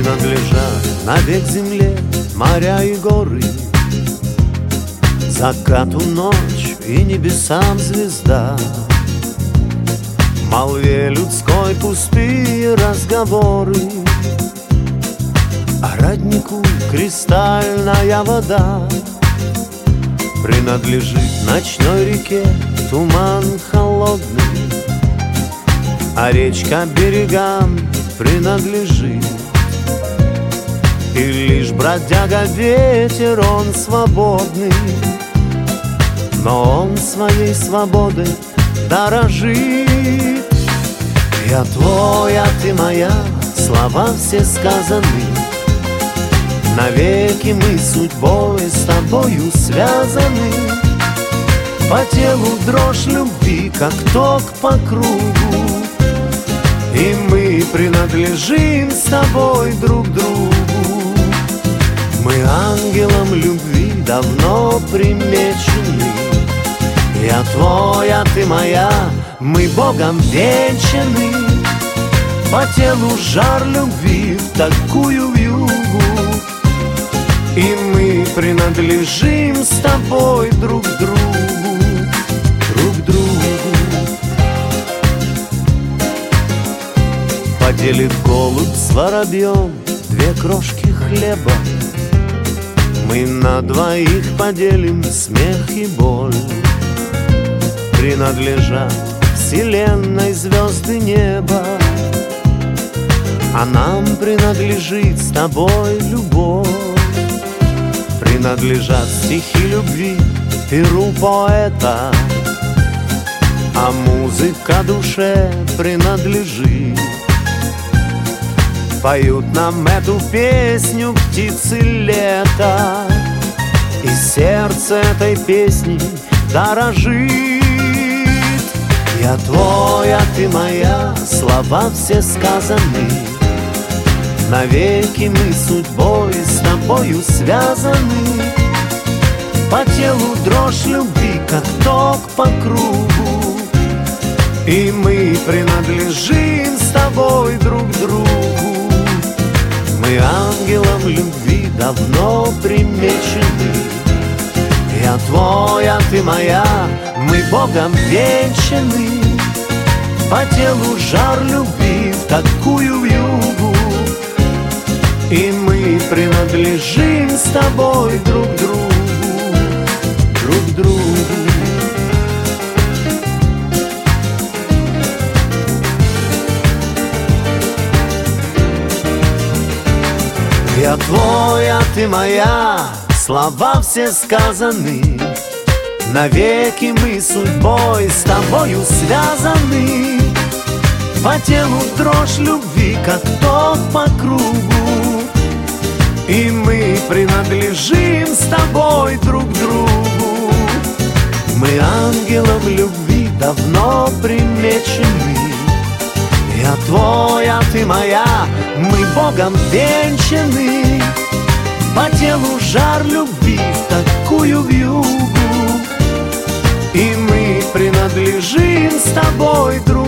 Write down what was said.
принадлежат навек земле моря и горы, закату ночь и небесам звезда. Молве людской пустые разговоры, а роднику кристальная вода. Принадлежит ночной реке туман холодный, а речка берегам принадлежит. И лишь бродяга ветер, он свободный, но он своей свободой дорожит. Я твой, а ты моя, слова все сказаны. Навеки мы судьбой с тобою связаны. По телу дрожь любви, как ток по кругу, и мы принадлежим с тобой друг другу. Мы ангелом любви давно примечены. Я твой, а ты моя, мы Богом венчаны. По телу жар любви в такую вьюгу, и мы принадлежим с тобой друг другу, друг другу. Поделит голубь с воробьем две крошки хлеба, мы на двоих поделим смех и боль. Принадлежат вселенной звезды неба, а нам принадлежит с тобой любовь. Принадлежат стихи любви перу поэта, а музыка душе принадлежит. Поют нам эту песню птицы лета, и сердце этой песни дорожит. Я твой, а ты моя, слова все сказаны. Навеки мы судьбой с тобою связаны. По телу дрожь любви, как ток по кругу, и мы принадлежим с тобой друг другу. Мы ангелом любви давно примечены. Я твой, а ты моя, мы Богом венчаны. По телу жар любви в такую вьюгу, и мы принадлежим с тобой друг другу, друг другу. Я твой, а ты моя, слова все сказаны. Навеки мы судьбой с тобою связаны. По телу дрожь любви, как ток по кругу, и мы принадлежим с тобой друг другу. Мы ангелом любви давно примечены. Я твой, а ты моя, мы Богом венчаны. По телу жар любви в такую вьюгу, и мы принадлежим с тобой друг другу.